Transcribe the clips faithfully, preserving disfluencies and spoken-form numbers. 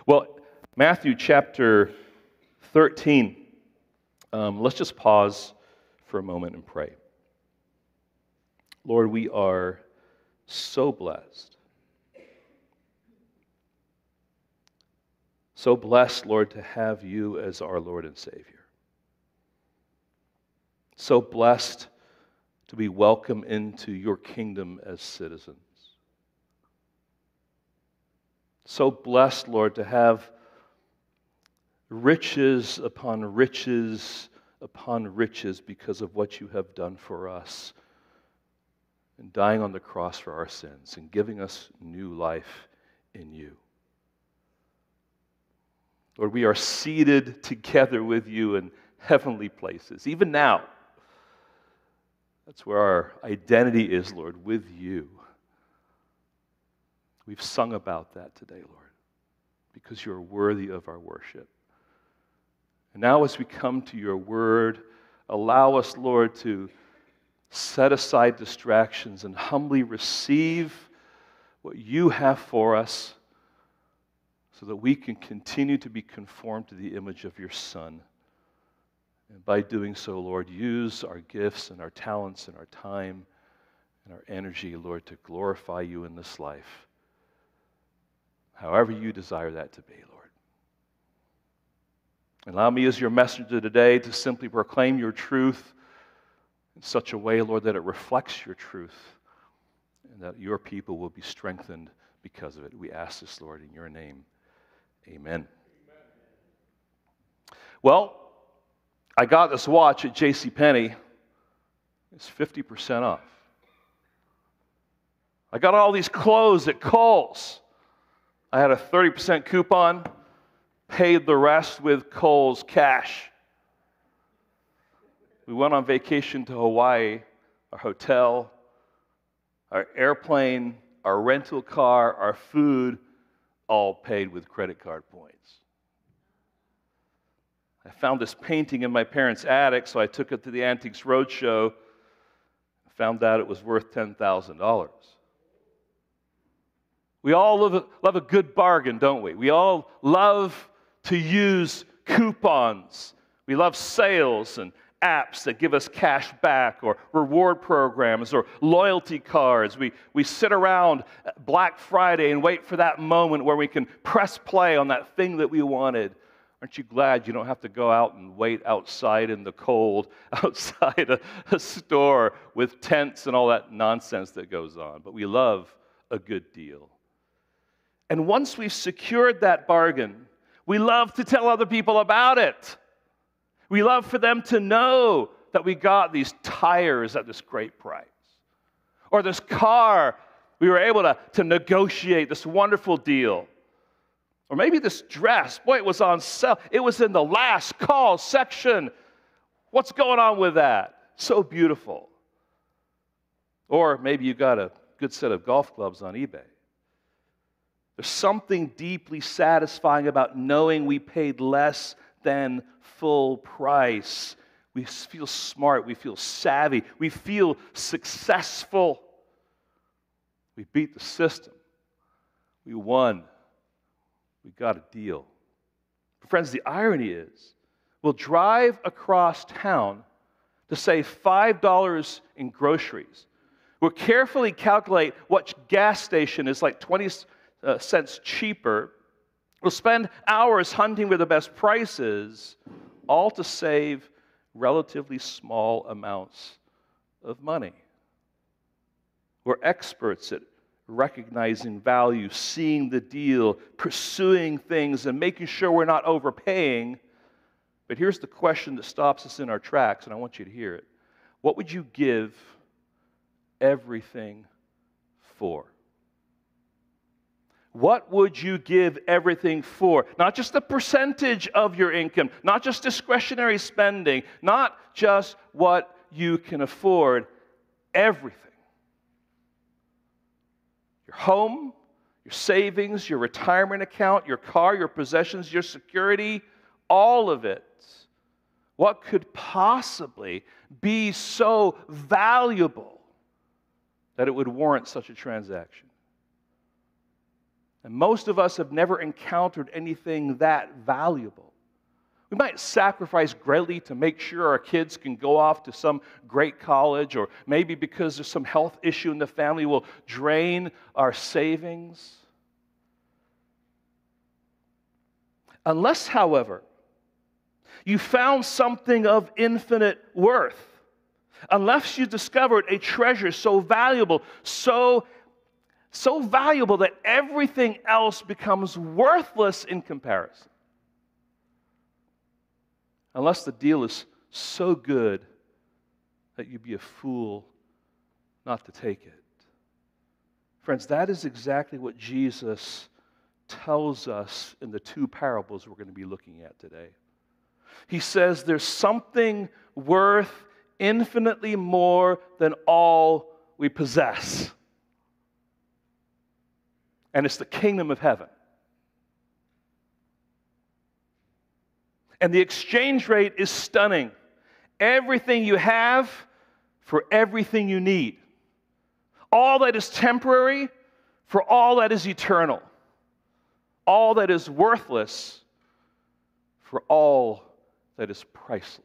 Well, Matthew chapter thirteen, um, let's just pause for a moment and pray. Lord, we are so blessed. So blessed, Lord, to have you as our Lord and Savior. So blessed to be welcomed into your kingdom as citizens. So blessed, Lord, to have riches upon riches upon riches because of what you have done for us and dying on the cross for our sins and giving us new life in you. Lord, we are seated together with you in heavenly places, even now. That's where our identity is, Lord, with you. We've sung about that today, Lord, because you're worthy of our worship. And now as we come to your word, allow us, Lord, to set aside distractions and humbly receive what you have for us so that we can continue to be conformed to the image of your Son. And by doing so, Lord, use our gifts and our talents and our time and our energy, Lord, to glorify you in this life, however you desire that to be, Lord. Allow me as your messenger today to simply proclaim your truth in such a way, Lord, that it reflects your truth and that your people will be strengthened because of it. We ask this, Lord, in your name. Amen. Amen. Well, I got this watch at JCPenney. It's fifty percent off. I got all these clothes at Kohl's. I had a thirty percent coupon, paid the rest with Kohl's cash. We went on vacation to Hawaii, our hotel, our airplane, our rental car, our food, all paid with credit card points. I found this painting in my parents' attic, so I took it to the Antiques Roadshow. Found out it was worth ten thousand dollars. We all love a, love a good bargain, don't we? We all love to use coupons. We love sales and apps that give us cash back, or reward programs, or loyalty cards. We, we sit around Black Friday and wait for that moment where we can press play on that thing that we wanted. Aren't you glad you don't have to go out and wait outside in the cold, outside a, a store with tents and all that nonsense that goes on? But we love a good deal. And once we've secured that bargain, we love to tell other people about it. We love for them to know that we got these tires at this great price. Or this car, we were able to, to negotiate this wonderful deal. Or maybe this dress, boy, it was on sale. It was in the last call section. What's going on with that? So beautiful. Or maybe you got a good set of golf clubs on eBay. There's something deeply satisfying about knowing we paid less than full price. We feel smart. We feel savvy. We feel successful. We beat the system. We won. We got a deal. But friends, the irony is, we'll drive across town to save five dollars in groceries. We'll carefully calculate what gas station is like twenty uh, cents cheaper. We'll spend hours hunting for the best prices, all to save relatively small amounts of money. We're experts at recognizing value, seeing the deal, pursuing things, and making sure we're not overpaying. But here's the question that stops us in our tracks, and I want you to hear it. What would you give everything for? What would you give everything for? Not just the percentage of your income, not just discretionary spending, not just what you can afford, everything. Your home, your savings, your retirement account, your car, your possessions, your security, all of it. What could possibly be so valuable that it would warrant such a transaction? And most of us have never encountered anything that valuable. We might sacrifice greatly to make sure our kids can go off to some great college, or maybe because there's some health issue in the family, we'll drain our savings. Unless, however, you found something of infinite worth, unless you discovered a treasure so valuable, so, so valuable that everything else becomes worthless in comparison. Unless the deal is so good that you'd be a fool not to take it. Friends, that is exactly what Jesus tells us in the two parables we're going to be looking at today. He says there's something worth infinitely more than all we possess. And it's the kingdom of heaven. And the exchange rate is stunning. Everything you have for everything you need. All that is temporary for all that is eternal. All that is worthless for all that is priceless.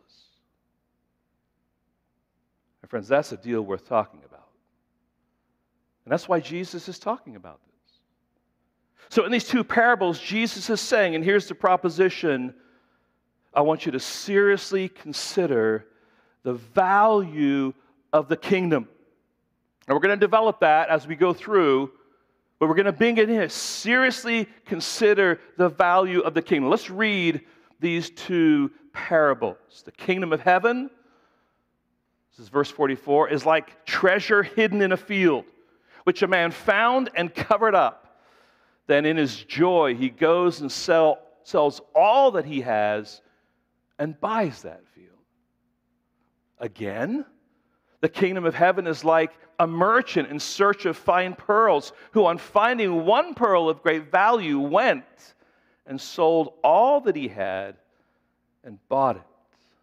My friends, that's a deal worth talking about. And that's why Jesus is talking about this. So in these two parables, Jesus is saying, and here's the proposition, I want you to seriously consider the value of the kingdom. And we're going to develop that as we go through, but we're going to bring it in. Seriously consider the value of the kingdom. Let's read these two parables. The kingdom of heaven, this is verse forty-four, is like treasure hidden in a field, which a man found and covered up. Then in his joy he goes and sell, sells all that he has and buys that field. Again, the kingdom of heaven is like a merchant in search of fine pearls, who on finding one pearl of great value went and sold all that he had and bought it.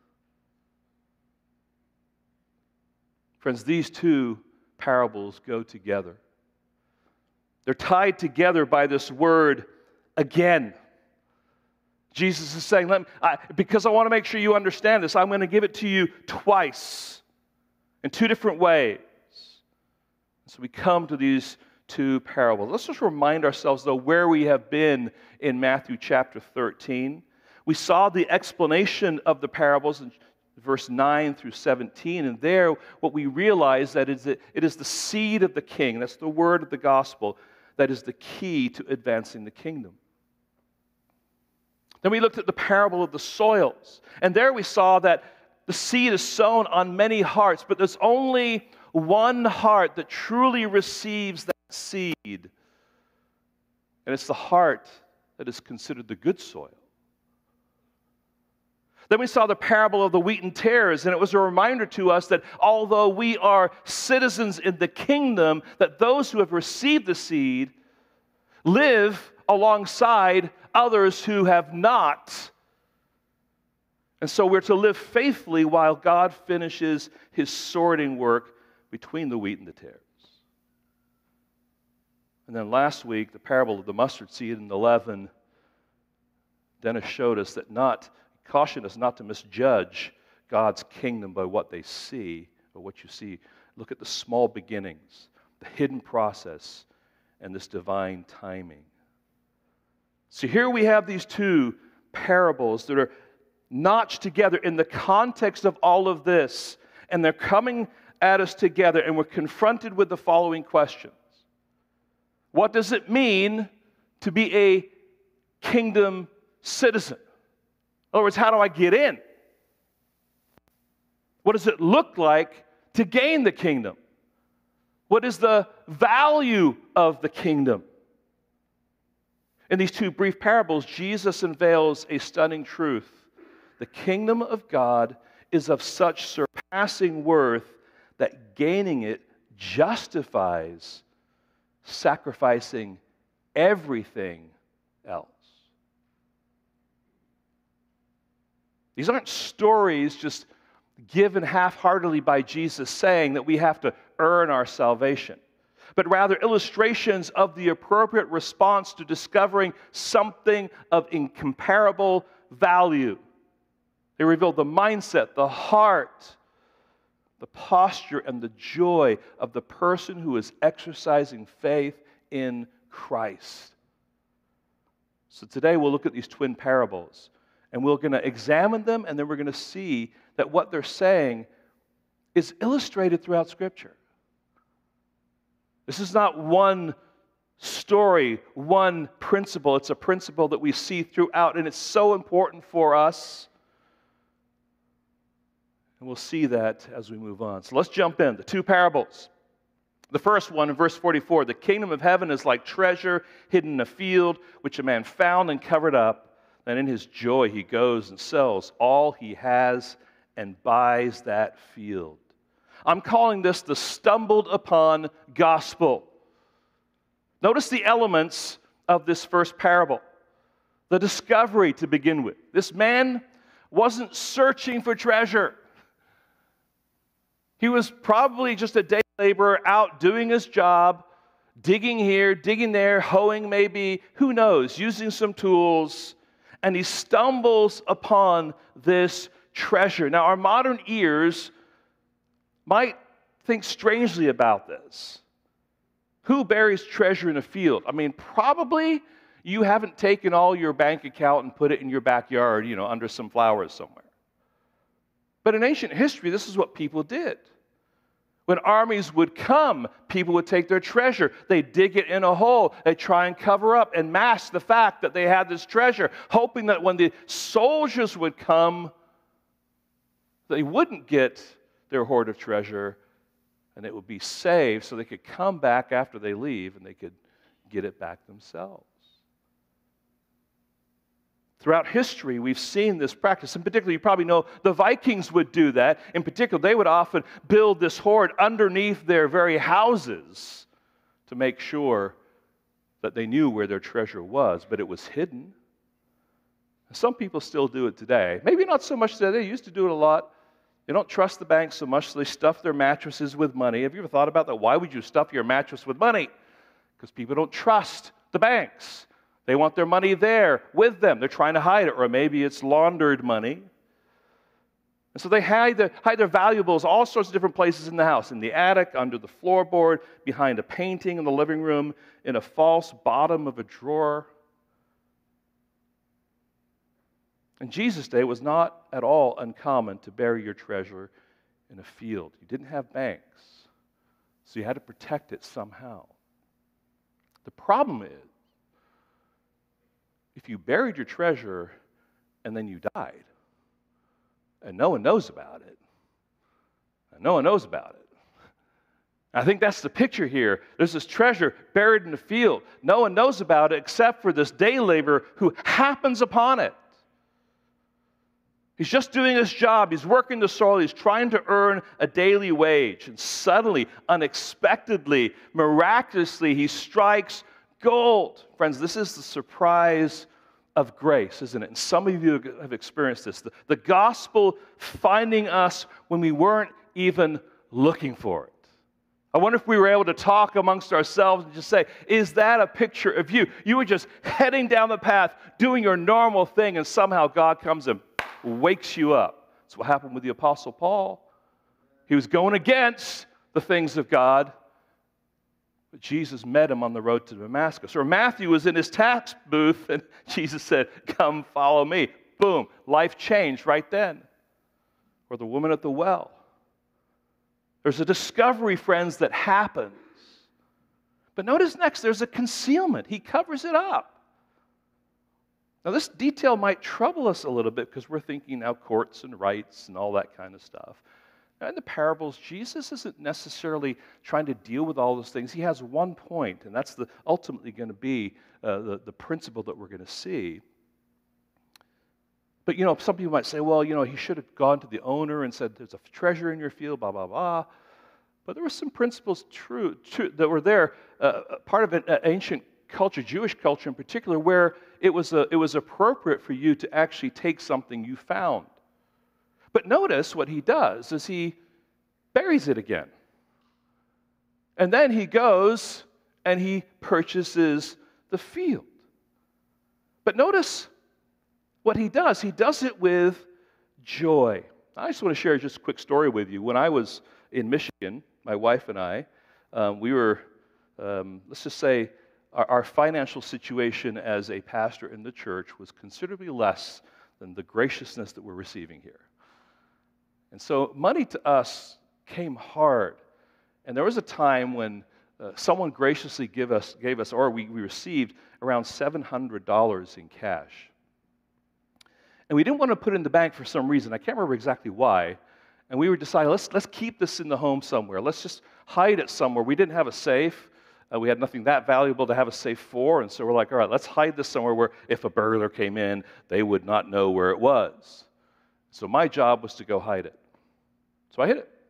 Friends, these two parables go together. They're tied together by this word, again. Jesus is saying, Let me, I, because I want to make sure you understand this, I'm going to give it to you twice, in two different ways. So we come to these two parables. Let's just remind ourselves, though, where we have been in Matthew chapter thirteen. We saw the explanation of the parables in verse nine through seventeen, and there what we realize that is that it is the seed of the king, that's the word of the gospel, that is the key to advancing the kingdom. Then we looked at the parable of the soils, and there we saw that the seed is sown on many hearts, but there's only one heart that truly receives that seed, and it's the heart that is considered the good soil. Then we saw the parable of the wheat and tares, and it was a reminder to us that although we are citizens in the kingdom, that those who have received the seed live alongside others who have not. And so we're to live faithfully while God finishes his sorting work between the wheat and the tares. And then last week, the parable of the mustard seed and the leaven, Dennis showed us that not, cautioned us not to misjudge God's kingdom by what they see, or what you see. Look at the small beginnings, the hidden process, and this divine timing. So here we have these two parables that are notched together in the context of all of this, and they're coming at us together, and we're confronted with the following questions. What does it mean to be a kingdom citizen? In other words, how do I get in? What does it look like to gain the kingdom? What is the value of the kingdom? In these two brief parables, Jesus unveils a stunning truth. The kingdom of God is of such surpassing worth that gaining it justifies sacrificing everything else. These aren't stories just given half-heartedly by Jesus saying that we have to earn our salvation. but rather illustrations of the appropriate response to discovering something of incomparable value. They reveal the mindset, the heart, the posture, and the joy of the person who is exercising faith in Christ. So today we'll look at these twin parables, and we're going to examine them, and then we're going to see that what they're saying is illustrated throughout Scripture. This is not one story, one principle. It's a principle that we see throughout, and it's so important for us. And we'll see that as we move on. So let's jump in. The two parables. The first one in verse forty-four, the kingdom of heaven is like treasure hidden in a field, which a man found and covered up. Then in his joy he goes and sells all he has and buys that field. I'm calling this the stumbled upon gospel. Notice the elements of this first parable. The discovery to begin with. This man wasn't searching for treasure. He was probably just a day laborer out doing his job, digging here, digging there, hoeing maybe, who knows, using some tools, and he stumbles upon this treasure. Now, our modern ears might think strangely about this. Who buries treasure in a field? I mean, probably you haven't taken all your bank account and put it in your backyard, you know, under some flowers somewhere. But in ancient history, this is what people did. When armies would come, people would take their treasure. They'd dig it in a hole. They'd try and cover up and mask the fact that they had this treasure, hoping that when the soldiers would come, they wouldn't get their hoard of treasure, and it would be saved so they could come back after they leave and they could get it back themselves. Throughout history, we've seen this practice. In particular, you probably know the Vikings would do that. In particular, they would often build this hoard underneath their very houses to make sure that they knew where their treasure was, but it was hidden. Some people still do it today. Maybe not so much today. They used to do it a lot. They don't trust the banks so much, so they stuff their mattresses with money. Have you ever thought about that? Why would you stuff your mattress with money? Because people don't trust the banks. They want their money there with them. They're trying to hide it, or maybe it's laundered money. And so they hide their, hide their valuables all sorts of different places in the house, in the attic, under the floorboard, behind a painting in the living room, in a false bottom of a drawer. In Jesus' day, it was not at all uncommon to bury your treasure in a field. You didn't have banks, so you had to protect it somehow. The problem is, if you buried your treasure and then you died, and no one knows about it, and no one knows about it. I think that's the picture here. There's this treasure buried in the field. No one knows about it except for this day laborer who happens upon it. He's just doing his job. He's working the soil. He's trying to earn a daily wage. And suddenly, unexpectedly, miraculously, he strikes gold. Friends, this is the surprise of grace, isn't it? And some of you have experienced this. The, the gospel finding us when we weren't even looking for it. I wonder if we were able to talk amongst ourselves and just say, is that a picture of you? You were just heading down the path, doing your normal thing, and somehow God comes and wakes you up. That's what happened with the Apostle Paul. He was going against the things of God, but Jesus met him on the road to Damascus. Or Matthew was in his tax booth, and Jesus said, come follow me. Boom, life changed right then. Or the woman at the well. There's a discovery, friends, that happens. But notice next, there's a concealment. He covers it up. Now, this detail might trouble us a little bit because we're thinking now courts and rights and all that kind of stuff. Now, in the parables, Jesus isn't necessarily trying to deal with all those things. He has one point, and that's the, ultimately going to be uh, the, the principle that we're going to see. But, you know, some people might say, well, you know, he should have gone to the owner and said, there's a treasure in your field, blah, blah, blah. But there were some principles true, true that were there, uh, part of an ancient culture, Jewish culture in particular, where it was, a, it was appropriate for you to actually take something you found. But notice what he does is he buries it again. And then he goes and he purchases the field. But notice what he does. He does it with joy. I just want to share just a quick story with you. When I was in Michigan, my wife and I, um, we were, um, let's just say, our, our financial situation as a pastor in the church was considerably less than the graciousness that we're receiving here. And so money to us came hard. And there was a time when uh, someone graciously give us, gave us, or we, we received around seven hundred dollars in cash. And we didn't want to put it in the bank for some reason. I can't remember exactly why. And we were deciding, let's, let's keep this in the home somewhere. Let's just hide it somewhere. We didn't have a safe. Uh, we had nothing that valuable to have a safe for. And so we're like, all right, let's hide this somewhere where if a burglar came in, they would not know where it was. So my job was to go hide it. So I hid it.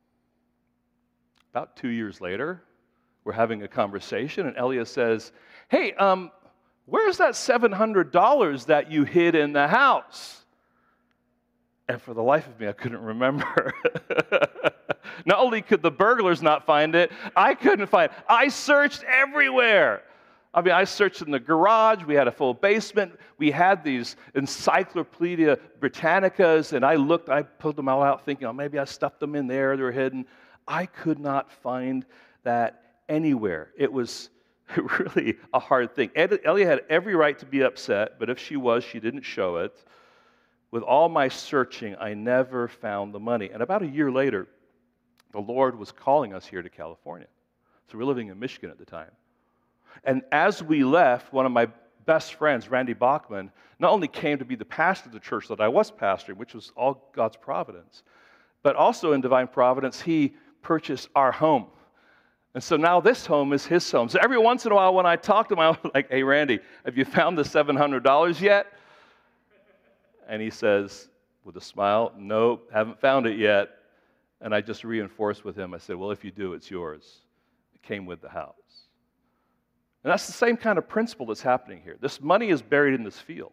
About two years later, we're having a conversation, and Elia says, hey, um, where's that seven hundred dollars that you hid in the house? And for the life of me, I couldn't remember. Not only could the burglars not find it, I couldn't find it. I searched everywhere. I mean, I searched in the garage. We had a full basement. We had these Encyclopedia Britannicas, and I looked, I pulled them all out thinking, oh, maybe I stuffed them in there. They were hidden. I could not find that anywhere. It was really a hard thing. Elia had every right to be upset, but if she was, she didn't show it. With all my searching, I never found the money. And about a year later, the Lord was calling us here to California. So we're living in Michigan at the time. And as we left, one of my best friends, Randy Bachman, not only came to be the pastor of the church that I was pastoring, which was all God's providence, but also in divine providence, he purchased our home. And so now this home is his home. So every once in a while when I talk to him, I'm like, hey, Randy, have you found the seven hundred dollars yet? And he says, with a smile, nope, haven't found it yet. And I just reinforced with him, I said, well, if you do, it's yours. It came with the house. And that's the same kind of principle that's happening here. This money is buried in this field.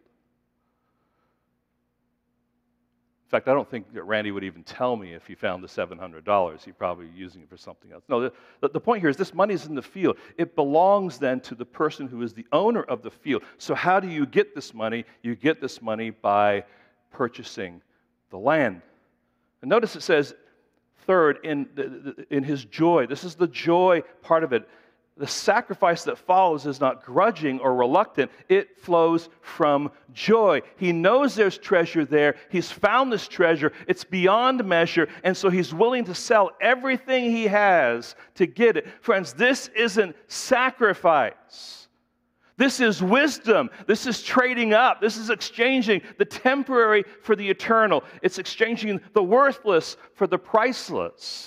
In fact, I don't think that Randy would even tell me if he found the seven hundred dollars. He'd probably be using it for something else. No, the, the point here is this money is in the field. It belongs then to the person who is the owner of the field. So how do you get this money? You get this money by purchasing the land. And notice it says, third, in, the, in his joy. This is the joy part of it. The sacrifice that follows is not grudging or reluctant. It flows from joy. He knows there's treasure there. He's found this treasure. It's beyond measure, and so he's willing to sell everything he has to get it. Friends, this isn't sacrifice. This is wisdom. This is trading up. This is exchanging the temporary for the eternal. It's exchanging the worthless for the priceless.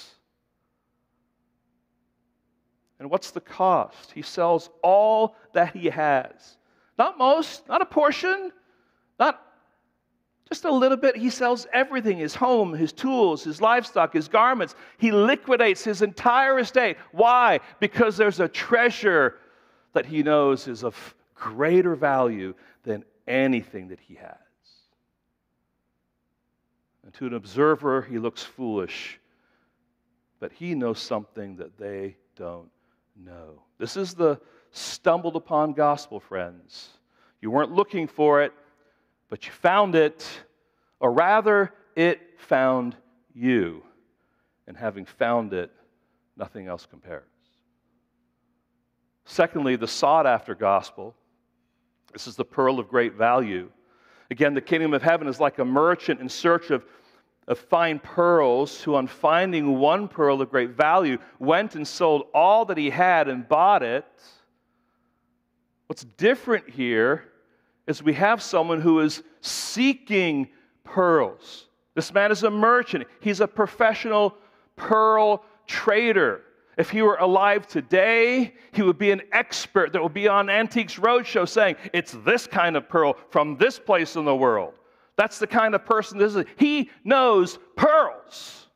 And what's the cost? He sells all that he has. Not most, not a portion, not just a little bit. He sells everything, his home, his tools, his livestock, his garments. He liquidates his entire estate. Why? Because there's a treasure that he knows is of greater value than anything that he has. And to an observer, he looks foolish, but he knows something that they don't know. This is the stumbled upon gospel, friends. You weren't looking for it, but you found it, or rather, it found you. And having found it, nothing else compares. Secondly, the sought-after gospel. This is the pearl of great value. Again, the kingdom of heaven is like a merchant in search of of fine pearls, who on finding one pearl of great value went and sold all that he had and bought it. What's different here is we have someone who is seeking pearls. This man is a merchant. He's a professional pearl trader. If he were alive today, he would be an expert that would be on Antiques Roadshow saying, it's this kind of pearl from this place in the world. That's the kind of person this is. He knows pearls.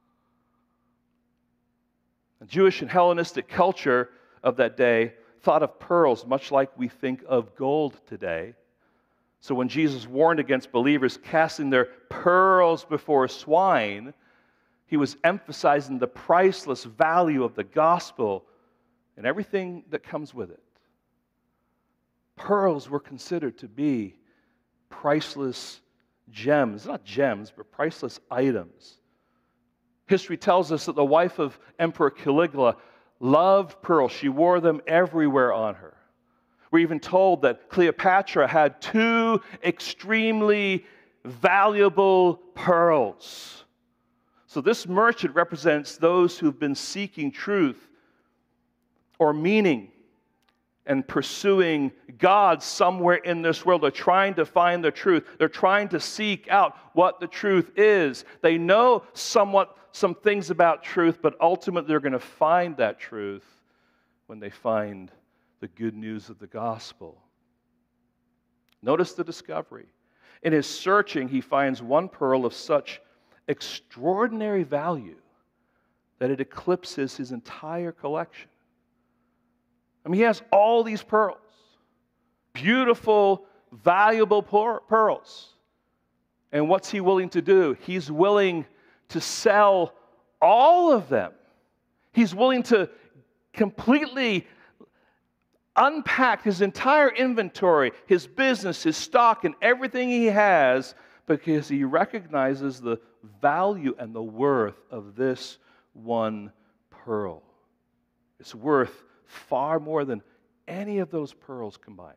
The Jewish and Hellenistic culture of that day thought of pearls much like we think of gold today. So when Jesus warned against believers casting their pearls before swine, He was emphasizing the priceless value of the gospel and everything that comes with it. Pearls were considered to be priceless gems, not gems, but priceless items. History tells us that the wife of Emperor Caligula loved pearls. She wore them everywhere on her. We're even told that Cleopatra had two extremely valuable pearls. So this merchant represents those who've been seeking truth or meaning and pursuing God somewhere in this world. They're trying to find the truth. They're trying to seek out what the truth is. They know somewhat some things about truth, but ultimately they're going to find that truth when they find the good news of the gospel. Notice the discovery. In his searching, he finds one pearl of such extraordinary value that it eclipses his entire collection. I mean, he has all these pearls, beautiful, valuable pearls. And what's he willing to do? He's willing to sell all of them. He's willing to completely unpack his entire inventory, his business, his stock, and everything he has, because he recognizes the value and the worth of this one pearl. It's worth far more than any of those pearls combined.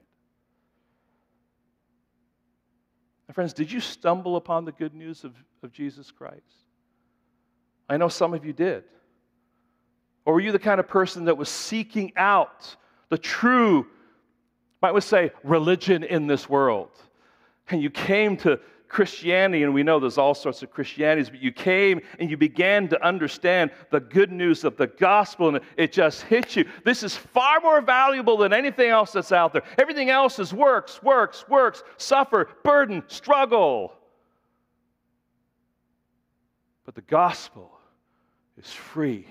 My friends, did you stumble upon the good news of, of Jesus Christ? I know some of you did. Or were you the kind of person that was seeking out the true, might we say, religion in this world? And you came to Christianity, and we know there's all sorts of Christianities, but you came and you began to understand the good news of the gospel, and it just hit you. This is far more valuable than anything else that's out there. Everything else is works, works, works, suffer, burden, struggle. But the gospel is free.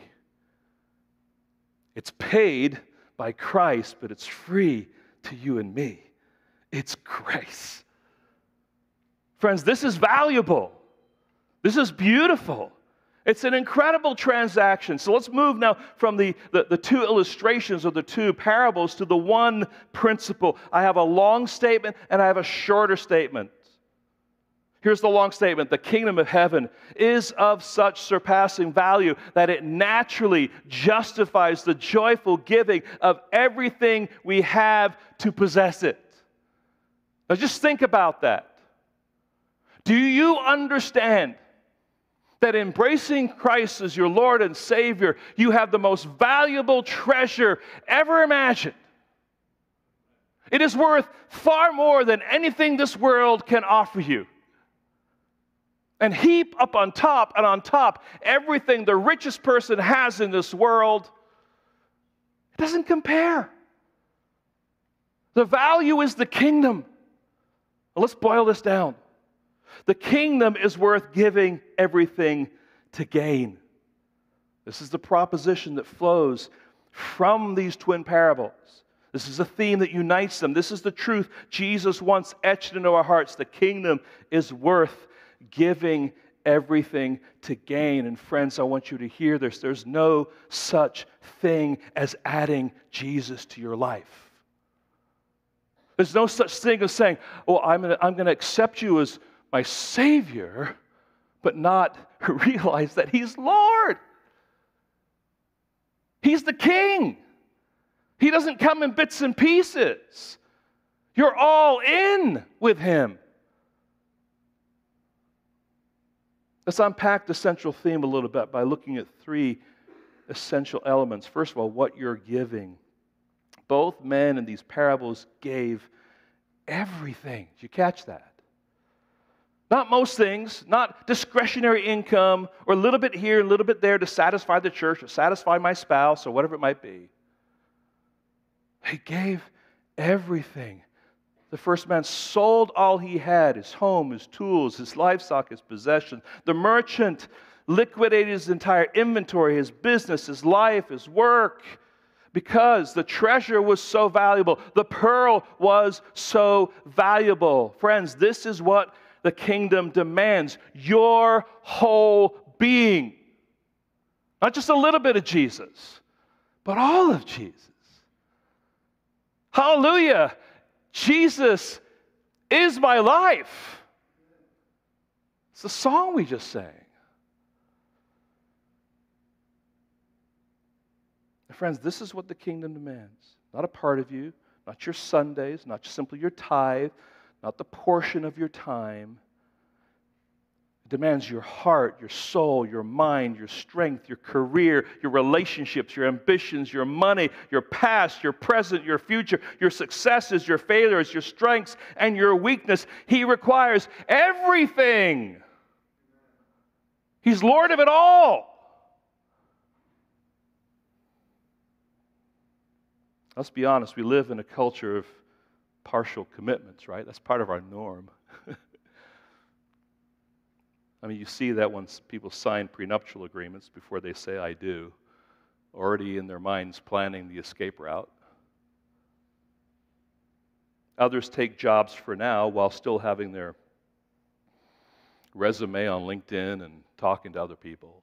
It's paid by Christ, but it's free to you and me. It's grace. Friends, this is valuable. This is beautiful. It's an incredible transaction. So let's move now from the, the, the two illustrations or the two parables to the one principle. I have a long statement and I have a shorter statement. Here's the long statement. The kingdom of heaven is of such surpassing value that it naturally justifies the joyful giving of everything we have to possess it. Now just think about that. Do you understand that embracing Christ as your Lord and Savior, you have the most valuable treasure ever imagined? It is worth far more than anything this world can offer you. And heap up on top and on top everything the richest person has in this world, it doesn't compare. The value is the kingdom. Well, let's boil this down. The kingdom is worth giving everything to gain. This is the proposition that flows from these twin parables. This is a theme that unites them. This is the truth Jesus wants etched into our hearts. The kingdom is worth giving everything to gain. And friends, I want you to hear this. There's no such thing as adding Jesus to your life. There's no such thing as saying, oh, I'm going to I'm going to accept you as my Savior, but not realize that He's Lord. He's the King. He doesn't come in bits and pieces. You're all in with Him. Let's unpack the central theme a little bit by looking at three essential elements. First of all, what you're giving. Both men in these parables gave everything. Did you catch that? Not most things, not discretionary income, or a little bit here, a little bit there to satisfy the church, or satisfy my spouse, or whatever it might be. He gave everything. The first man sold all he had, his home, his tools, his livestock, his possessions. The merchant liquidated his entire inventory, his business, his life, his work, because the treasure was so valuable. The pearl was so valuable. Friends, this is what the kingdom demands. Your whole being. Not just a little bit of Jesus, but all of Jesus. Hallelujah! Jesus is my life. It's the song we just sang. And friends, this is what the kingdom demands. Not a part of you, not your Sundays, not just simply your tithe, not the portion of your time. It demands your heart, your soul, your mind, your strength, your career, your relationships, your ambitions, your money, your past, your present, your future, your successes, your failures, your strengths, and your weakness. He requires everything. He's Lord of it all. Let's be honest, we live in a culture of partial commitments, right? That's part of our norm. I mean, you see that when people sign prenuptial agreements before they say, I do, already in their minds planning the escape route. Others take jobs for now while still having their resume on LinkedIn and talking to other people.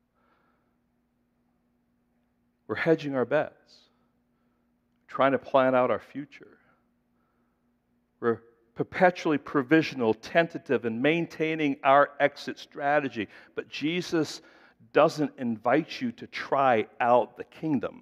We're hedging our bets, trying to plan out our future. We're perpetually provisional, tentative, and maintaining our exit strategy. But Jesus doesn't invite you to try out the kingdom.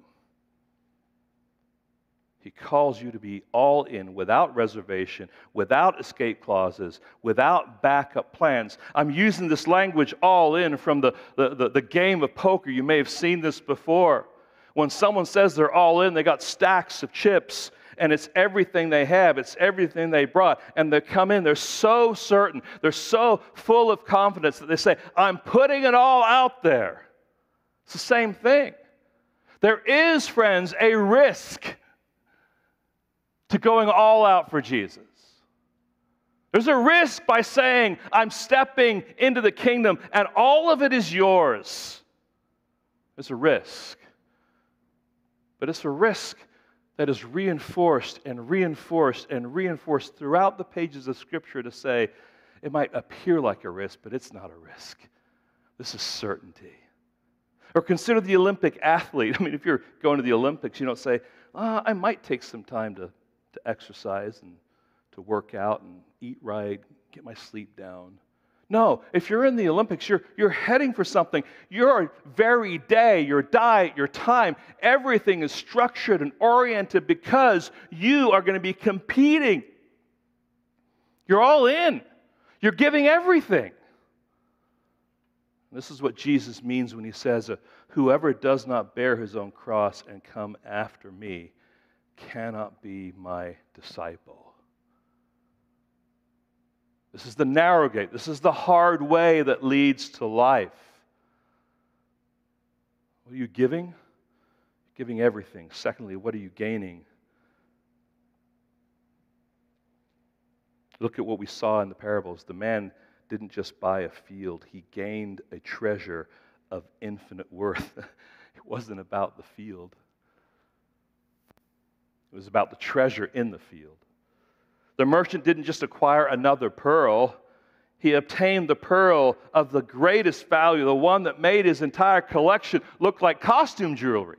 He calls you to be all in, without reservation, without escape clauses, without backup plans. I'm using this language, all in, from the, the, the, the game of poker. You may have seen this before. When someone says they're all in, they got stacks of chips, and it's everything they have. It's everything they brought. And they come in, they're so certain, they're so full of confidence that they say, I'm putting it all out there. It's the same thing. There is, friends, a risk to going all out for Jesus. There's a risk by saying, I'm stepping into the kingdom, and all of it is yours. There's a risk. But it's a risk that is reinforced and reinforced and reinforced throughout the pages of Scripture to say, it might appear like a risk, but it's not a risk. This is certainty. Or consider the Olympic athlete. I mean, if you're going to the Olympics, you don't say, oh, I might take some time to, to exercise and to work out and eat right, get my sleep down. No, if you're in the Olympics, you're, you're heading for something. Your very day, your diet, your time, everything is structured and oriented because you are going to be competing. You're all in. You're giving everything. This is what Jesus means when he says, whoever does not bear his own cross and come after me cannot be my disciple. This is the narrow gate. This is the hard way that leads to life. What are you giving? You're giving everything. Secondly, what are you gaining? Look at what we saw in the parables. The man didn't just buy a field. He gained a treasure of infinite worth. It wasn't about the field. It was about the treasure in the field. The merchant didn't just acquire another pearl. He obtained the pearl of the greatest value, the one that made his entire collection look like costume jewelry.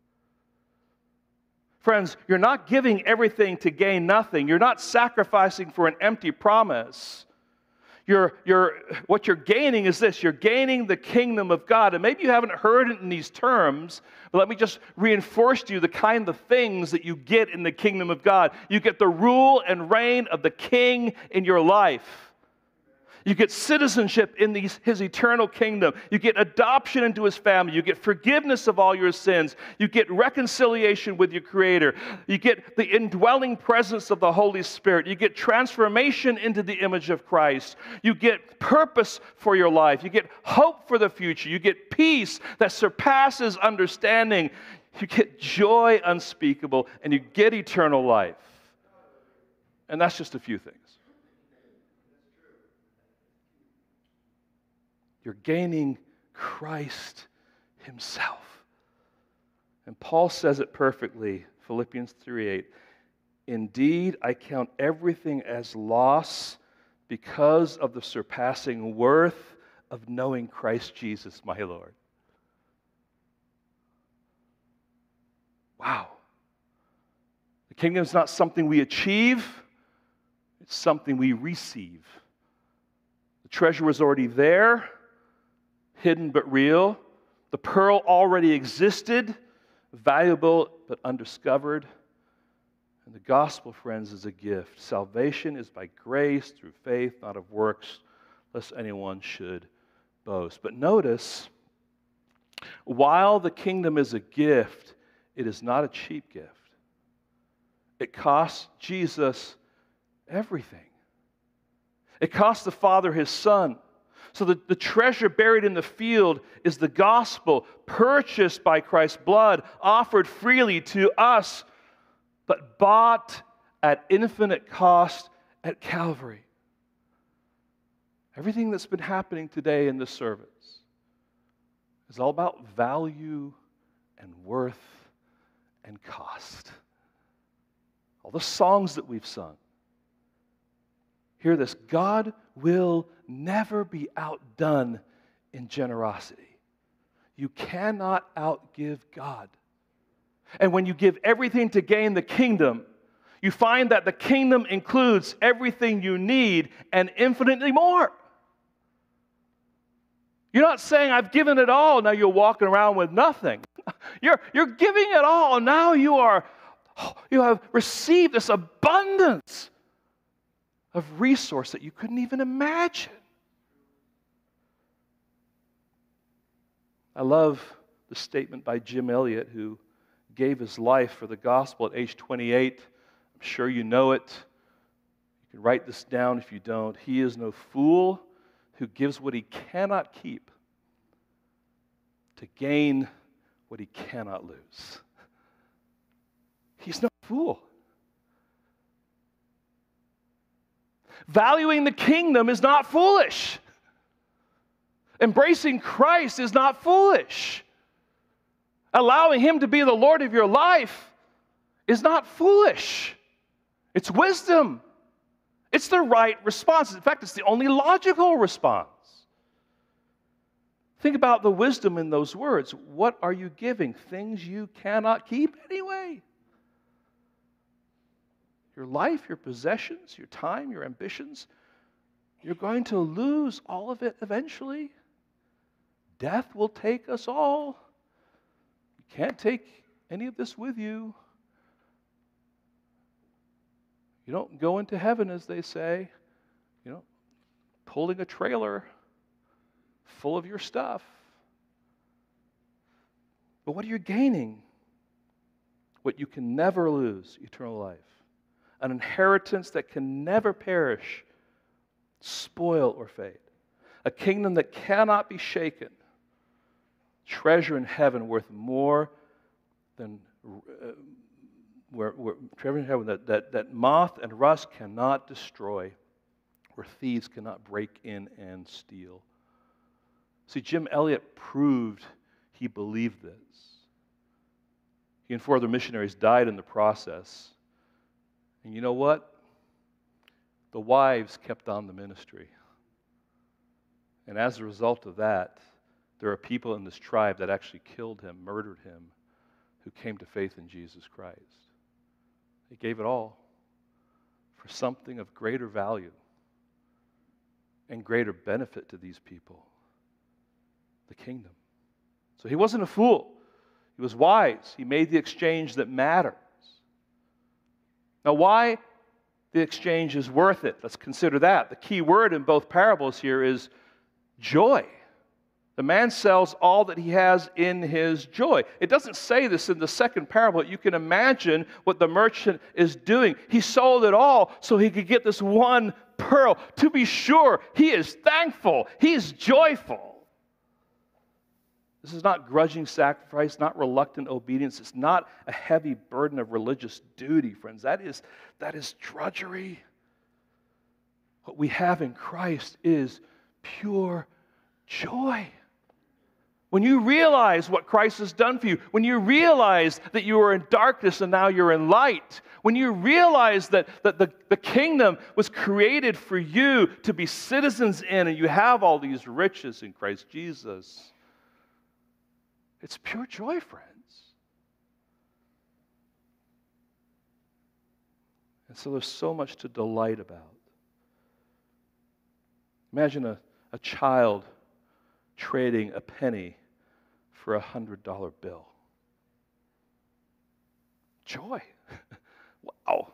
Friends, you're not giving everything to gain nothing. You're not sacrificing for an empty promise. You're, you're, what you're gaining is this. You're gaining the kingdom of God. And maybe you haven't heard it in these terms, but let me just reinforce to you the kind of things that you get in the kingdom of God. You get the rule and reign of the king in your life. You get citizenship in these, his eternal kingdom. You get adoption into his family. You get forgiveness of all your sins. You get reconciliation with your Creator. You get the indwelling presence of the Holy Spirit. You get transformation into the image of Christ. You get purpose for your life. You get hope for the future. You get peace that surpasses understanding. You get joy unspeakable, and you get eternal life. And that's just a few things. You're gaining Christ himself. And Paul says it perfectly, Philippians three eight. Indeed, I count everything as loss because of the surpassing worth of knowing Christ Jesus, my Lord. Wow. The kingdom is not something we achieve, it's something we receive. The treasure was already there, hidden but real. The pearl already existed, valuable but undiscovered. And the gospel, friends, is a gift. Salvation is by grace through faith, not of works, lest anyone should boast. But notice, while the kingdom is a gift, it is not a cheap gift. It costs Jesus everything. It costs the Father His Son. So the, the treasure buried in the field is the gospel, purchased by Christ's blood, offered freely to us, but bought at infinite cost at Calvary. Everything that's been happening today in this service is all about value and worth and cost. All the songs that we've sung. Hear this, God will never be outdone in generosity. You cannot outgive God. And when you give everything to gain the kingdom, you find that the kingdom includes everything you need and infinitely more. You're not saying, I've given it all, now you're walking around with nothing. You're, you're giving it all, now you are, you have received this abundance of resource that you couldn't even imagine. I love the statement by Jim Elliot, who gave his life for the gospel at age twenty-eight. I'm sure you know it. You can write this down if you don't. He is no fool who gives what he cannot keep to gain what he cannot lose. He's no fool. Valuing the kingdom is not foolish. Embracing Christ is not foolish. Allowing Him to be the Lord of your life is not foolish. It's wisdom. It's the right response. In fact, it's the only logical response. Think about the wisdom in those words. What are you giving? Things you cannot keep anyway. Your life, your possessions, your time, your ambitions, you're going to lose all of it eventually. Death will take us all. You can't take any of this with you. You don't go into heaven, as they say, you know, pulling a trailer full of your stuff. But what are you gaining? What you can never lose, eternal life. An inheritance that can never perish, spoil, or fade. A kingdom that cannot be shaken. Treasure in heaven worth more than uh, where, where, treasure in heaven that, that, that moth and rust cannot destroy, where thieves cannot break in and steal. See, Jim Elliot proved he believed this. He and four other missionaries died in the process. And you know what? The wives kept on the ministry. And as a result of that, there are people in this tribe that actually killed him, murdered him, who came to faith in Jesus Christ. They gave it all for something of greater value and greater benefit to these people, the kingdom. So he wasn't a fool. He was wise. He made the exchange that matters. Now, why the exchange is worth it? Let's consider that. The key word in both parables here is joy. The man sells all that he has in his joy. It doesn't say this in the second parable. You can imagine what the merchant is doing. He sold it all so he could get this one pearl. To be sure, he is thankful. He is joyful. This is not grudging sacrifice, not reluctant obedience. It's not a heavy burden of religious duty, friends. That is, that is drudgery. What we have in Christ is pure joy. When you realize what Christ has done for you, when you realize that you were in darkness and now you're in light, when you realize that, that the, the kingdom was created for you to be citizens in and you have all these riches in Christ Jesus, it's pure joy, friends. And so there's so much to delight about. Imagine a, a child trading a penny for a hundred dollar bill. Joy. Wow.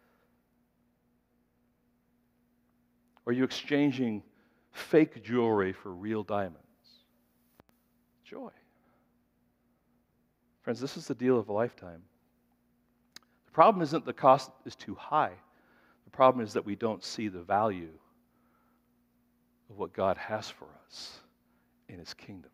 Or you exchanging fake jewelry for real diamonds. Joy. Friends, this is the deal of a lifetime. The problem isn't the cost is too high. The problem is that we don't see the value of what God has for us in His kingdom.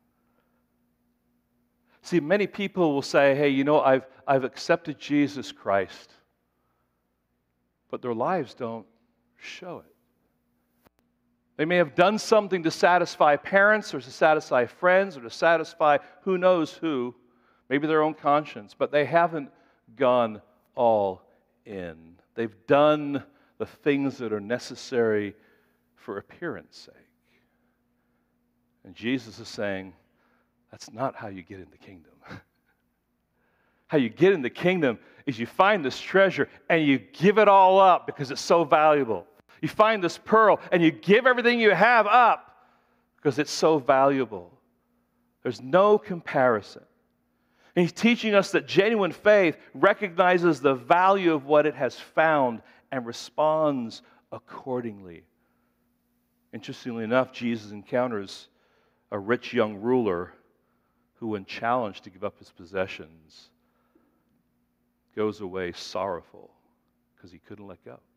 See, many people will say, hey, you know, I've, I've accepted Jesus Christ, but their lives don't show it. They may have done something to satisfy parents or to satisfy friends or to satisfy who knows who, maybe their own conscience, but they haven't gone all in. They've done the things that are necessary for appearance sake. And Jesus is saying, that's not how you get in the kingdom. How you get in the kingdom is you find this treasure and you give it all up because it's so valuable. You find this pearl and you give everything you have up because it's so valuable. There's no comparison. And He's teaching us that genuine faith recognizes the value of what it has found and responds accordingly. Interestingly enough, Jesus encounters a rich young ruler who, when challenged to give up his possessions, goes away sorrowful because he couldn't let go.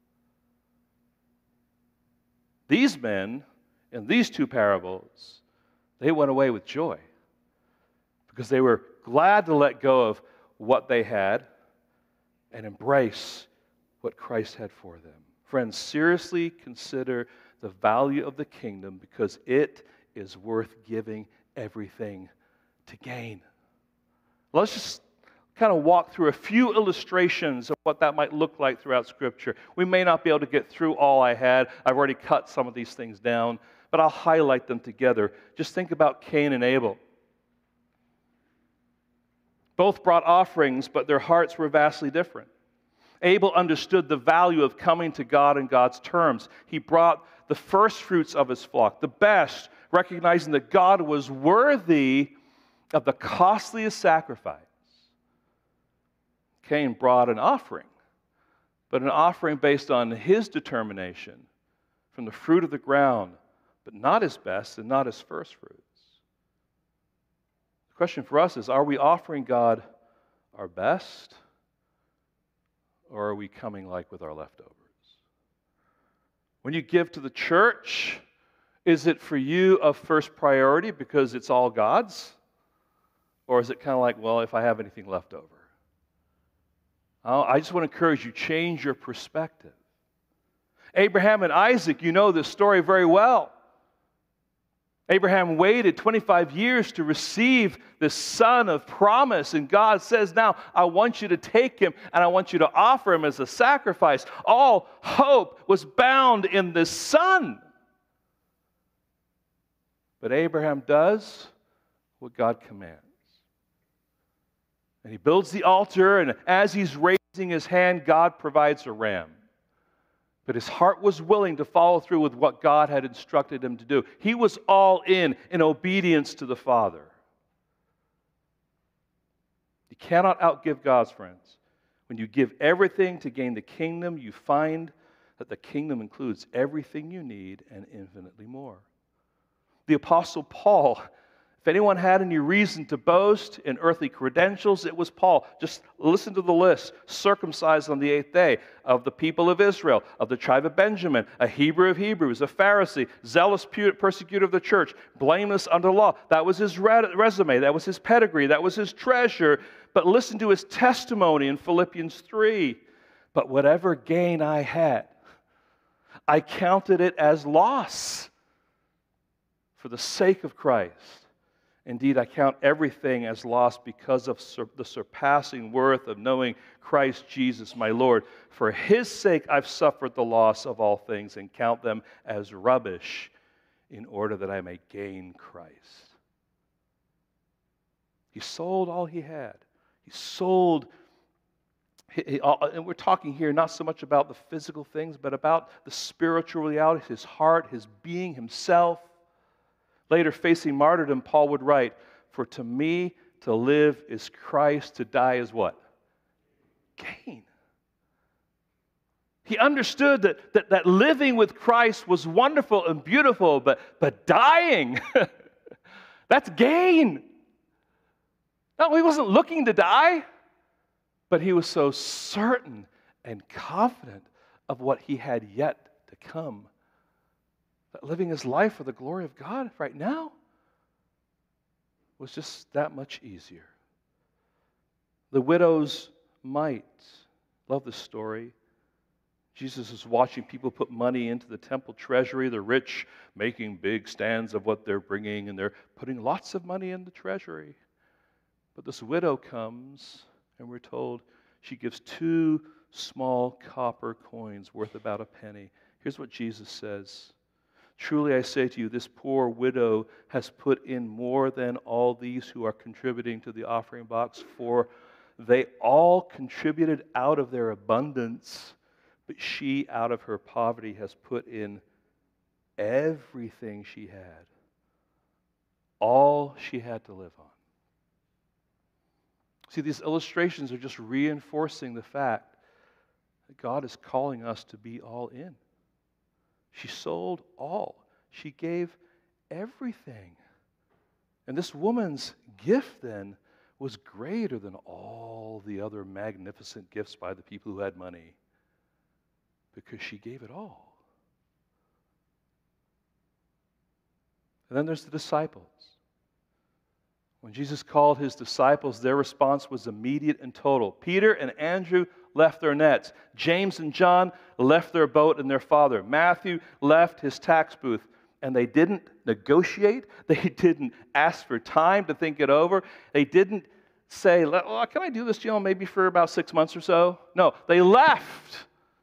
These men, in these two parables, they went away with joy because they were glad to let go of what they had and embrace what Christ had for them. Friends, seriously consider the value of the kingdom because it is worth giving everything to gain. Let's just kind of walk through a few illustrations of what that might look like throughout Scripture. We may not be able to get through all I had. I've already cut some of these things down, but I'll highlight them together. Just think about Cain and Abel. Both brought offerings, but their hearts were vastly different. Abel understood the value of coming to God in God's terms. He brought the first fruits of his flock, the best, recognizing that God was worthy of the costliest sacrifice. Cain brought an offering, but an offering based on his determination from the fruit of the ground, but not his best and not his first fruits. The question for us is, are we offering God our best, or are we coming like with our leftovers? When you give to the church, is it for you of first priority because it's all God's? Or is it kind of like, well, if I have anything left over? I just want to encourage you, change your perspective. Abraham and Isaac, you know this story very well. Abraham waited twenty-five years to receive this son of promise, and God says, now, I want you to take him, and I want you to offer him as a sacrifice. All hope was bound in this son. But Abraham does what God commands. And he builds the altar, and as he's raising his hand, God provides a ram. But his heart was willing to follow through with what God had instructed him to do. He was all in, in obedience to the Father. You cannot outgive God's friends. When you give everything to gain the kingdom, you find that the kingdom includes everything you need and infinitely more. The Apostle Paul, if anyone had any reason to boast in earthly credentials, it was Paul. Just listen to the list. Circumcised on the eighth day, of the people of Israel, of the tribe of Benjamin, a Hebrew of Hebrews, a Pharisee, zealous persecutor of the church, blameless under law. That was his resume. That was his pedigree. That was his treasure. But listen to his testimony in Philippians three. But whatever gain I had, I counted it as loss for the sake of Christ. Indeed, I count everything as lost because of sur- the surpassing worth of knowing Christ Jesus my Lord. For his sake I've suffered the loss of all things and count them as rubbish in order that I may gain Christ. He sold all he had. He sold And we're talking here not so much about the physical things, but about the spiritual realities, his heart, his being, himself. Later, facing martyrdom, Paul would write, "For to me to live is Christ, to die is what? Gain." He understood that, that, that living with Christ was wonderful and beautiful, but, but dying, that's gain. No, he wasn't looking to die, but he was so certain and confident of what he had yet to come, that living his life for the glory of God right now was just that much easier. The widow's mite. Love this story. Jesus is watching people put money into the temple treasury. The rich making big stands of what they're bringing, and they're putting lots of money in the treasury. But this widow comes, and we're told she gives two small copper coins worth about a penny. Here's what Jesus says. "Truly I say to you, this poor widow has put in more than all these who are contributing to the offering box, for they all contributed out of their abundance, but she out of her poverty has put in everything she had, all she had to live on." See, these illustrations are just reinforcing the fact that God is calling us to be all in. She sold all. She gave everything. And this woman's gift then was greater than all the other magnificent gifts by the people who had money, because she gave it all. And then there's the disciples. When Jesus called his disciples, their response was immediate and total. Peter and Andrew left their nets. James and John left their boat and their father. Matthew left his tax booth. And they didn't negotiate. They didn't ask for time to think it over. They didn't say, well, can I do this, you know, maybe for about six months or so? No, they left.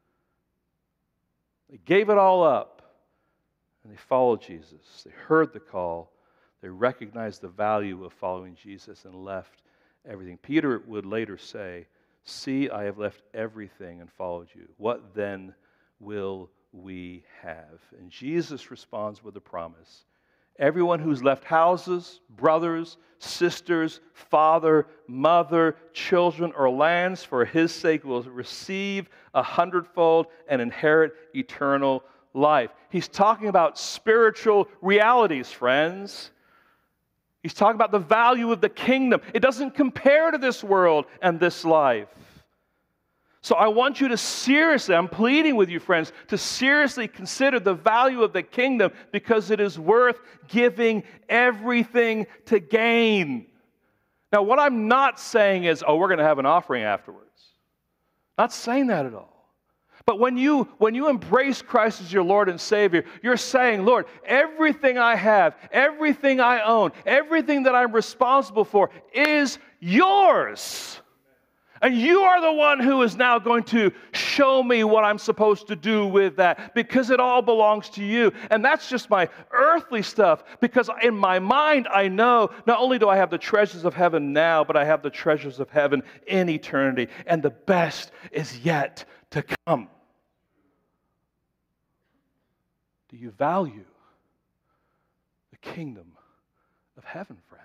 They gave it all up. And they followed Jesus. They heard the call. They recognized the value of following Jesus and left everything. Peter would later say, "See, I have left everything and followed you. What then will we have?" And Jesus responds with a promise. Everyone who's left houses, brothers, sisters, father, mother, children, or lands for his sake will receive a hundredfold and inherit eternal life. He's talking about spiritual realities, friends. He's talking about the value of the kingdom. It doesn't compare to this world and this life. So I want you to seriously, I'm pleading with you, friends, to seriously consider the value of the kingdom, because it is worth giving everything to gain. Now, what I'm not saying is, oh, we're going to have an offering afterwards. Not saying that at all. But when you, when you embrace Christ as your Lord and Savior, you're saying, Lord, everything I have, everything I own, everything that I'm responsible for is yours. And you are the one who is now going to show me what I'm supposed to do with that, because it all belongs to you. And that's just my earthly stuff, because in my mind I know not only do I have the treasures of heaven now, but I have the treasures of heaven in eternity. And the best is yet to come. Do you value the kingdom of heaven, friends?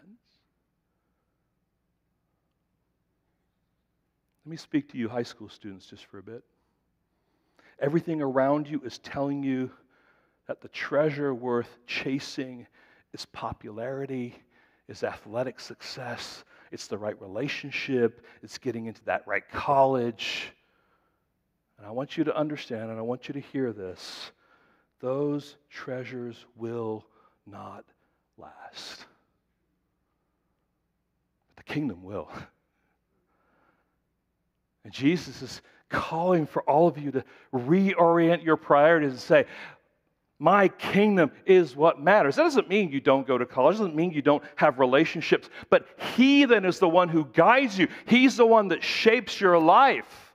Let me speak to you high school students just for a bit. Everything around you is telling you that the treasure worth chasing is popularity, is athletic success, it's the right relationship, it's getting into that right college. And I want you to understand, and I want you to hear this, those treasures will not last. But the kingdom will. And Jesus is calling for all of you to reorient your priorities and say, my kingdom is what matters. That doesn't mean you don't go to college. It doesn't mean you don't have relationships. But He then is the one who guides you. He's the one that shapes your life.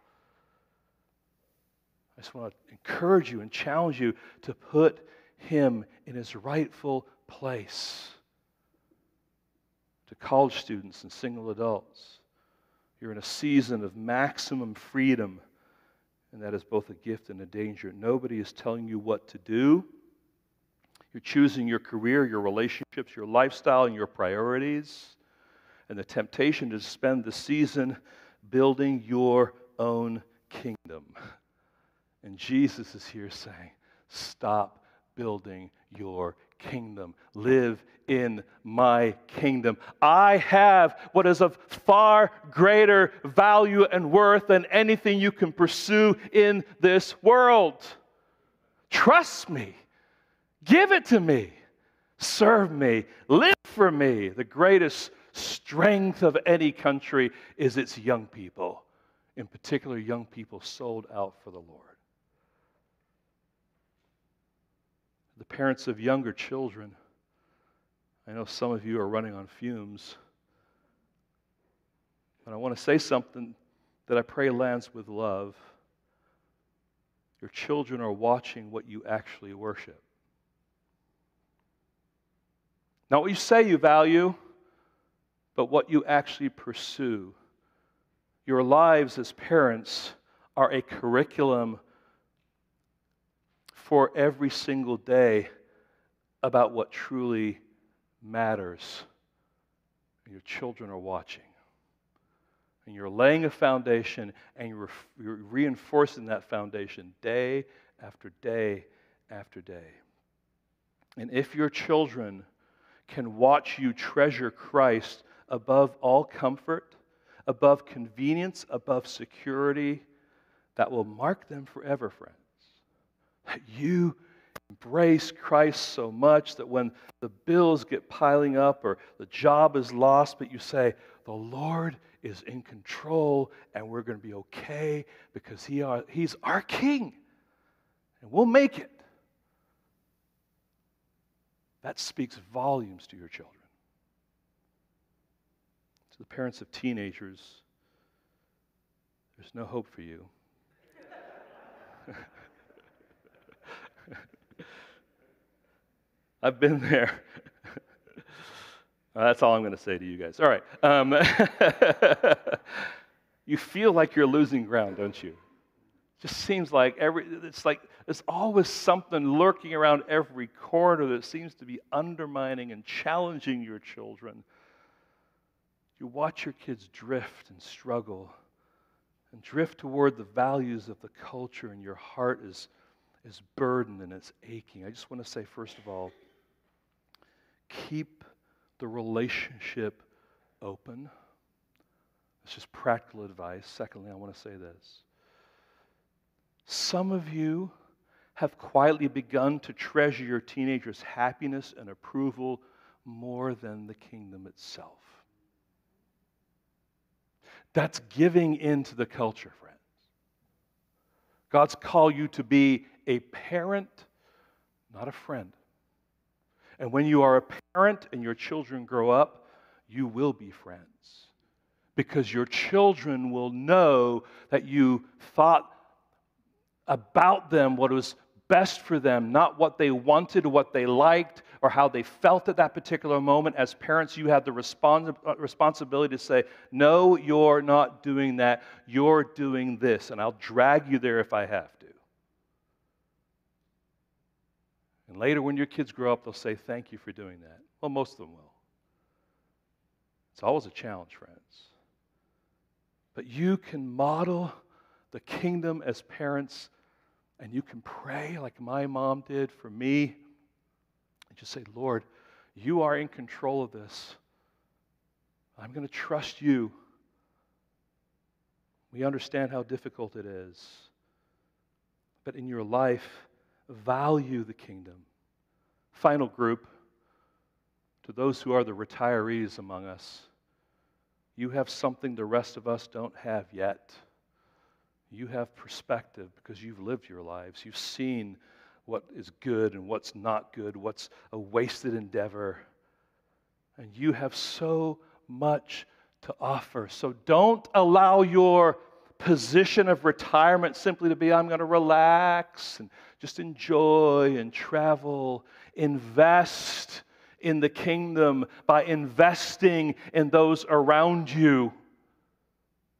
I just want to encourage you and challenge you to put Him in His rightful place. To college students and single adults, You're in a season of maximum freedom, and that is both a gift and a danger. Nobody is telling you what to do. You're choosing your career, your relationships, your lifestyle, and your priorities. And the temptation is to spend the season building your own kingdom. And Jesus is here saying, stop building your kingdom. Live in my kingdom. I have what is of far greater value and worth than anything you can pursue in this world. Trust me. Give it to me. Serve me. Live for me. The greatest strength of any country is its young people. In particular, young people sold out for the Lord. The parents of younger children, I know some of you are running on fumes, but I want to say something that I pray lands with love. Your children are watching what you actually worship. Not what you say you value, but what you actually pursue. Your lives as parents are a curriculum for every single day about what truly matters. And your children are watching. And you're laying a foundation, and you're, you're reinforcing that foundation day after day after day. And if your children can watch you treasure Christ above all comfort, above convenience, above security, that will mark them forever, friends. That you embrace Christ so much that when the bills get piling up or the job is lost, but you say, the Lord is in control and we're going to be okay because he are, He's our King and we'll make it. That speaks volumes to your children. To the parents of teenagers, there's no hope for you. I've been there. Well, that's all I'm going to say to you guys. All right. Um, you feel like you're losing ground, don't you? It just seems like every, it's like there's always something lurking around every corner that seems to be undermining and challenging your children. You watch your kids drift and struggle and drift toward the values of the culture, and your heart is, is burdened and it's aching. I just want to say, first of all, keep the relationship open. It's just practical advice. Secondly, I want to say this. Some of you have quietly begun to treasure your teenagers' happiness and approval more than the kingdom itself. That's giving in to the culture, friends. God's called you to be a parent, not a friend. And when you are a parent and your children grow up, you will be friends. Because your children will know that you thought about them what was best for them, not what they wanted, what they liked, or how they felt at that particular moment. As parents, you have the respons- responsibility to say, no, you're not doing that. You're doing this, and I'll drag you there if I have to. And later when your kids grow up, they'll say, thank you for doing that. Well, most of them will. It's always a challenge, friends. But you can model the kingdom as parents, and you can pray like my mom did for me, and just say, Lord, you are in control of this. I'm going to trust you. We understand how difficult it is. But in your life, value the kingdom. Final group, to those who are the retirees among us, you have something the rest of us don't have yet. You have perspective because you've lived your lives. You've seen what is good and what's not good, what's a wasted endeavor. And you have so much to offer. So don't allow your position of retirement simply to be, I'm going to relax and just enjoy and travel. Invest in the kingdom by investing in those around you.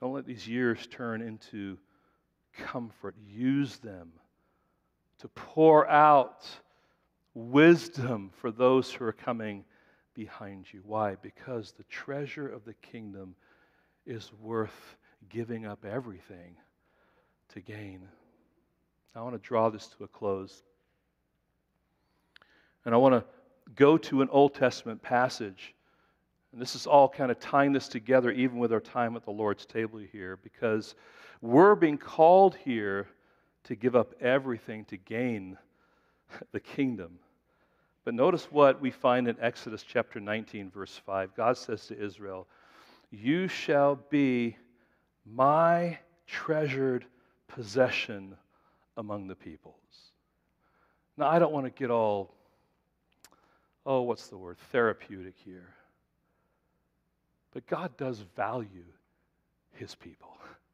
Don't let these years turn into comfort. Use them to pour out wisdom for those who are coming behind you. Why? Because the treasure of the kingdom is worth giving up everything to gain. I want to draw this to a close. And I want to go to an Old Testament passage. And this is all kind of tying this together even with our time at the Lord's table here, because we're being called here to give up everything to gain the kingdom. But notice what we find in Exodus chapter nineteen, verse five. God says to Israel, "You shall be my treasured possession among the peoples." Now, I don't want to get all, oh, what's the word, therapeutic here. But God does value His people.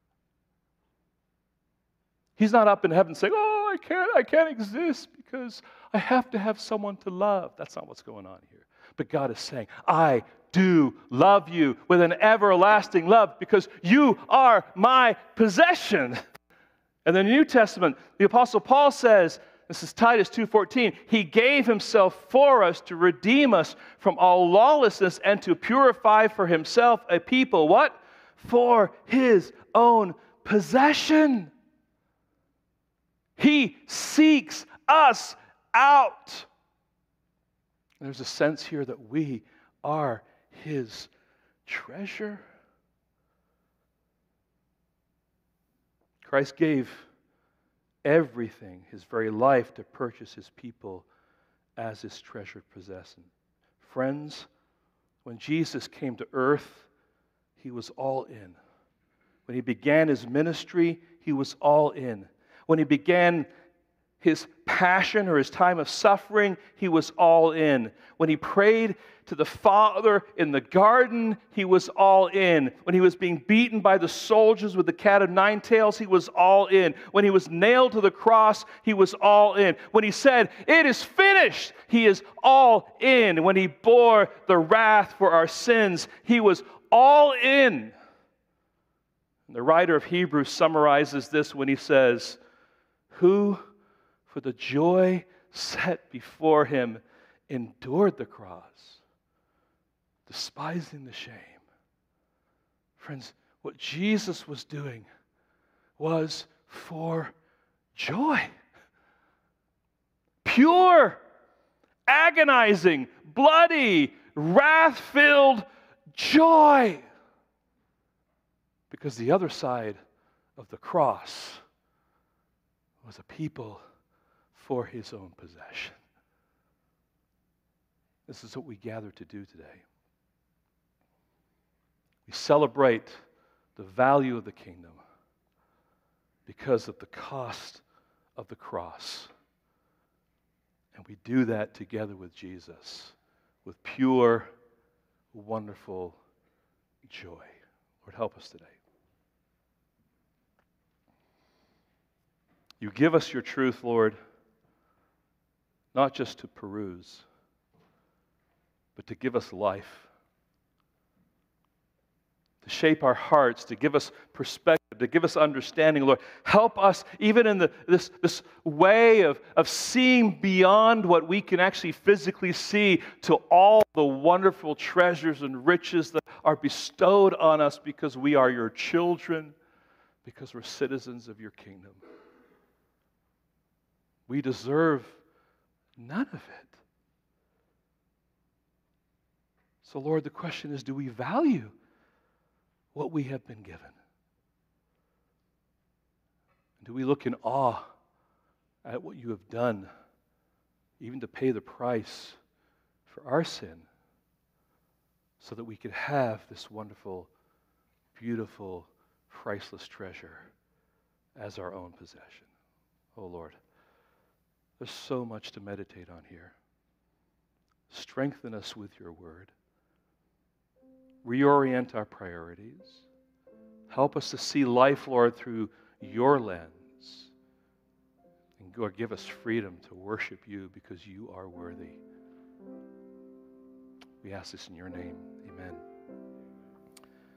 He's not up in heaven saying, "Oh, I can't, I can't exist because I have to have someone to love." That's not what's going on here. But God is saying, "I do love you with an everlasting love because you are my possession." And in the New Testament, the Apostle Paul says, this is Titus two fourteen, He gave Himself for us to redeem us from all lawlessness and to purify for Himself a people, what? For His own possession. He seeks us out. There's a sense here that we are His treasure. Christ gave everything, His very life, to purchase His people as His treasured possession. Friends, when Jesus came to earth, He was all in. When He began His ministry, He was all in. When He began His passion or His time of suffering, He was all in. When He prayed to the Father in the garden, He was all in. When He was being beaten by the soldiers with the cat of nine tails, He was all in. When He was nailed to the cross, He was all in. When He said, "It is finished," He is all in. When He bore the wrath for our sins, He was all in. And the writer of Hebrews summarizes this when he says, "Who, for the joy set before Him, endured the cross, despising the shame." Friends, what Jesus was doing was for joy. Pure, agonizing, bloody, wrath-filled joy. Because the other side of the cross was a people for His own possession. This is what we gather to do today. We celebrate the value of the kingdom because of the cost of the cross. And we do that together with Jesus, with pure, wonderful joy. Lord, help us today. You give us your truth, Lord, not just to peruse, but to give us life, to shape our hearts, to give us perspective, to give us understanding, Lord. Help us even in the, this, this way of, of seeing beyond what we can actually physically see to all the wonderful treasures and riches that are bestowed on us because we are your children, because we're citizens of your kingdom. We deserve none of it. So, Lord, the question is, do we value what we have been given? Do we look in awe at what you have done, even to pay the price for our sin, so that we could have this wonderful, beautiful, priceless treasure as our own possession? Oh, Lord. There's so much to meditate on here. Strengthen us with your word. Reorient our priorities. Help us to see life, Lord, through your lens. And God, give us freedom to worship you because you are worthy. We ask this in your name. Amen.